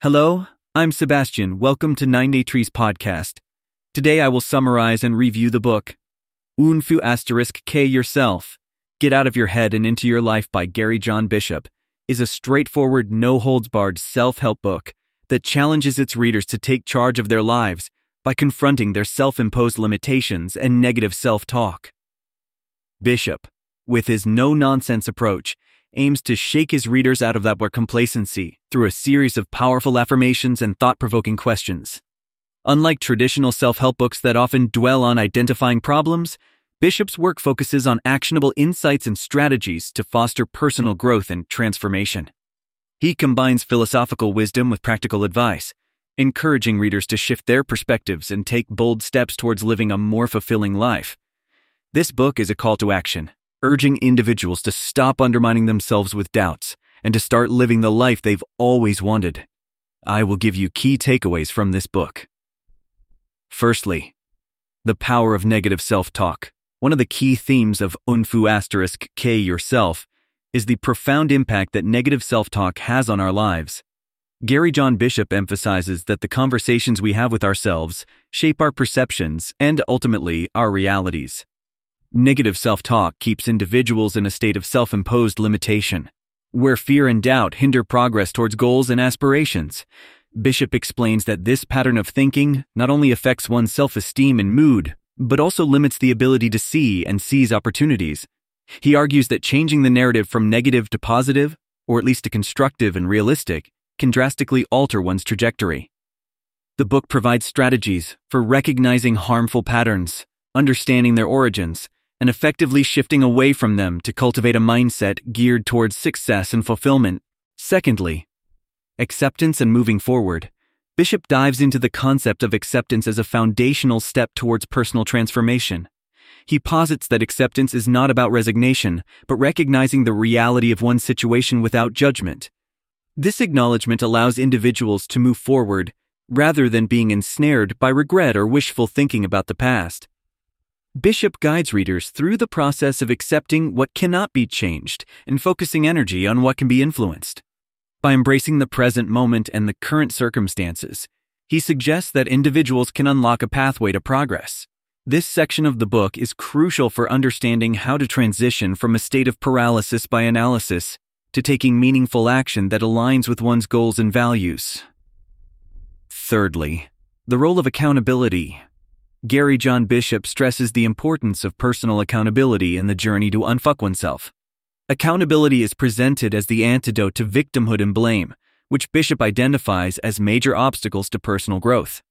Hello, I'm Sebastian. Welcome to 9 Day Trees podcast. Today I will summarize and review the book Unfu K Yourself, Get Out of Your Head and Into Your Life by Gary John Bishop is a straightforward, no-holds-barred self-help book that challenges its readers to take charge of their lives by confronting their self-imposed limitations and negative self-talk. Bishop, with his no-nonsense approach, aims to shake his readers out of that complacency through a series of powerful affirmations and thought-provoking questions. Unlike traditional self-help books that often dwell on identifying problems, Bishop's work focuses on actionable insights and strategies to foster personal growth and transformation. He combines philosophical wisdom with practical advice, encouraging readers to shift their perspectives and take bold steps towards living a more fulfilling life. This book is a call to action, urging individuals to stop undermining themselves with doubts and to start living the life they've always wanted. I will give you key takeaways from this book. Firstly, the power of negative self-talk. One of the key themes of Unfu K Yourself is the profound impact that negative self-talk has on our lives. Gary John Bishop emphasizes that the conversations we have with ourselves shape our perceptions and ultimately our realities. Negative self-talk keeps individuals in a state of self-imposed limitation, where fear and doubt hinder progress towards goals and aspirations. Bishop explains that this pattern of thinking not only affects one's self-esteem and mood, but also limits the ability to see and seize opportunities. He argues that changing the narrative from negative to positive, or at least to constructive and realistic, can drastically alter one's trajectory. The book provides strategies for recognizing harmful patterns, understanding their origins, and effectively shifting away from them to cultivate a mindset geared towards success and fulfillment. Secondly, acceptance and moving forward. Bishop dives into the concept of acceptance as a foundational step towards personal transformation. He posits that acceptance is not about resignation, but recognizing the reality of one's situation without judgment. This acknowledgement allows individuals to move forward, rather than being ensnared by regret or wishful thinking about the past. Bishop guides readers through the process of accepting what cannot be changed and focusing energy on what can be influenced. By embracing the present moment and the current circumstances, he suggests that individuals can unlock a pathway to progress. This section of the book is crucial for understanding how to transition from a state of paralysis by analysis to taking meaningful action that aligns with one's goals and values. Thirdly, the role of accountability. Gary John Bishop stresses the importance of personal accountability in the journey to unfuck oneself. Accountability is presented as the antidote to victimhood and blame, which Bishop identifies as major obstacles to personal growth.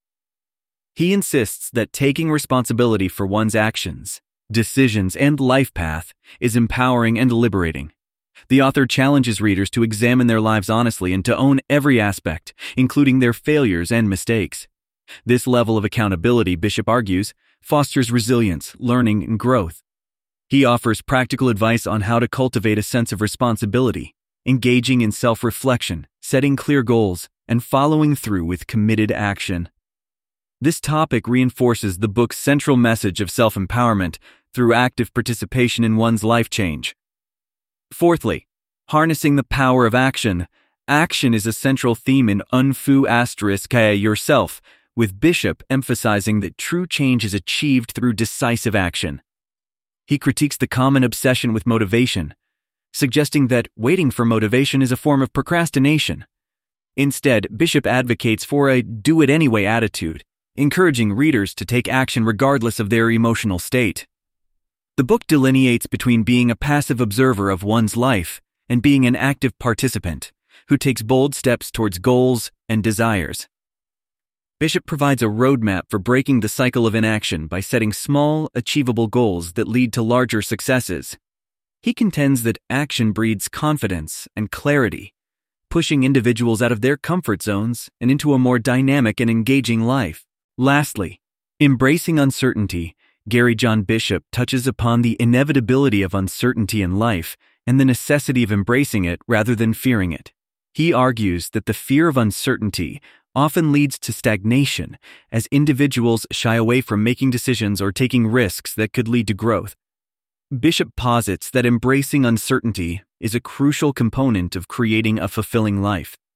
He insists that taking responsibility for one's actions, decisions, and life path is empowering and liberating. The author challenges readers to examine their lives honestly and to own every aspect, including their failures and mistakes. This level of accountability, Bishop argues, fosters resilience, learning, and growth. He offers practical advice on how to cultivate a sense of responsibility, engaging in self-reflection, setting clear goals, and following through with committed action. This topic reinforces the book's central message of self-empowerment through active participation in one's life change. Fourthly, harnessing the power of action. Action is a central theme in Unfu K Yourself, with Bishop emphasizing that true change is achieved through decisive action. He critiques the common obsession with motivation, suggesting that waiting for motivation is a form of procrastination. Instead, Bishop advocates for a do-it-anyway attitude, encouraging readers to take action regardless of their emotional state. The book delineates between being a passive observer of one's life and being an active participant who takes bold steps towards goals and desires. Bishop provides a roadmap for breaking the cycle of inaction by setting small, achievable goals that lead to larger successes. He contends that action breeds confidence and clarity, pushing individuals out of their comfort zones and into a more dynamic and engaging life. Lastly, embracing uncertainty. Gary John Bishop touches upon the inevitability of uncertainty in life and the necessity of embracing it rather than fearing it. He argues that the fear of uncertainty often leads to stagnation as individuals shy away from making decisions or taking risks that could lead to growth. Bishop posits that embracing uncertainty is a crucial component of creating a fulfilling life.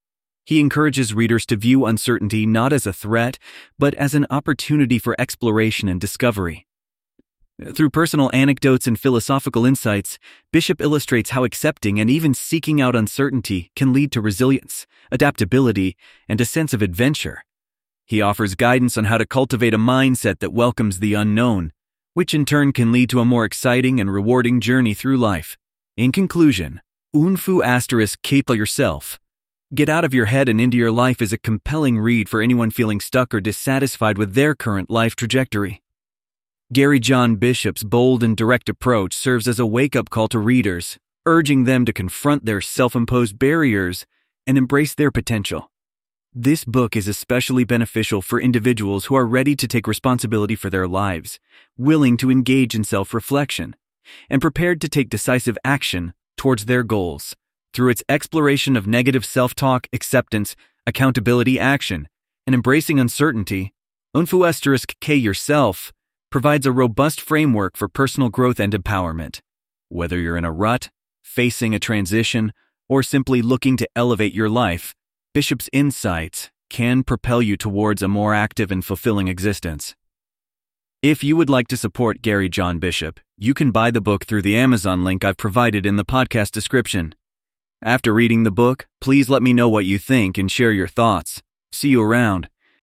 He encourages readers to view uncertainty not as a threat, but as an opportunity for exploration and discovery. Through personal anecdotes and philosophical insights, Bishop illustrates how accepting and even seeking out uncertainty can lead to resilience, adaptability, and a sense of adventure. He offers guidance on how to cultivate a mindset that welcomes the unknown, which in turn can lead to a more exciting and rewarding journey through life. In conclusion, Unfu *Keep Yourself. Get Out of Your Head and Into Your Life is a compelling read for anyone feeling stuck or dissatisfied with their current life trajectory. Gary John Bishop's bold and direct approach serves as a wake-up call to readers, urging them to confront their self-imposed barriers and embrace their potential. This book is especially beneficial for individuals who are ready to take responsibility for their lives, willing to engage in self-reflection, and prepared to take decisive action towards their goals. Through its exploration of negative self-talk, acceptance, accountability, action, and embracing uncertainty, Unfu *K Yourself provides a robust framework for personal growth and empowerment. Whether you're in a rut, facing a transition, or simply looking to elevate your life, Bishop's insights can propel you towards a more active and fulfilling existence. If you would like to support Gary John Bishop, you can buy the book through the Amazon link I've provided in the podcast description. After reading the book, please let me know what you think and share your thoughts. See you around.